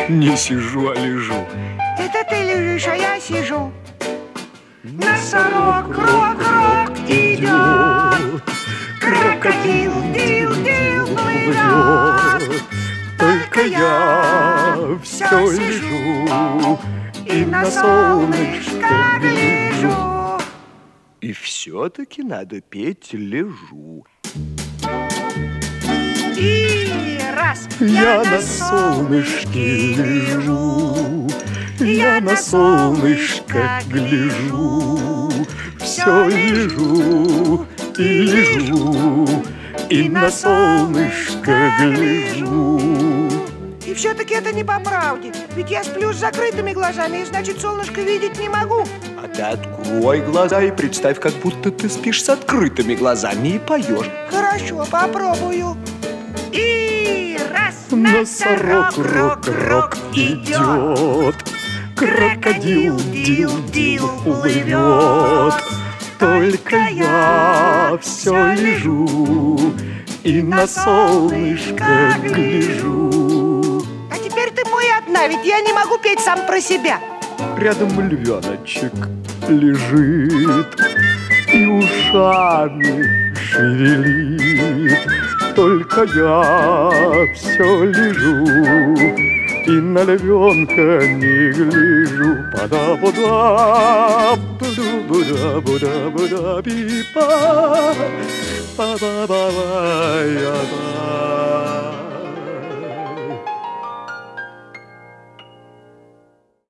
Не сижу, а лежу. Это ты лежишь, а я сижу. Носорог, крок-крок идет, крокодил, дил-дил плывет. Только я все лежу и на солнышко гляжу. И все-таки надо петь «Лежу». И раз Я на солнышке лежу, я на солнышко гляжу, все лежу и лежу, и на солнышко гляжу. И все-таки это не по правде. Ведь я сплю с закрытыми глазами, и значит, солнышко видеть не могу. А ты открой глаза и представь, как будто ты спишь с открытыми глазами и поешь. Хорошо, попробую. И раз Носорог, рок-рок идет, крокодил, дил-дил плывет. Только я все лежу и на солнышко гляжу. А теперь ты пой одна, ведь я не могу петь сам про себя. Рядом львеночек лежит и ушами шевелит. Только я все лежу и на львенка не гляжу. Пада-буда, буда-буда-буда-буда-пипа, па-ба-ба-ба-я-ба.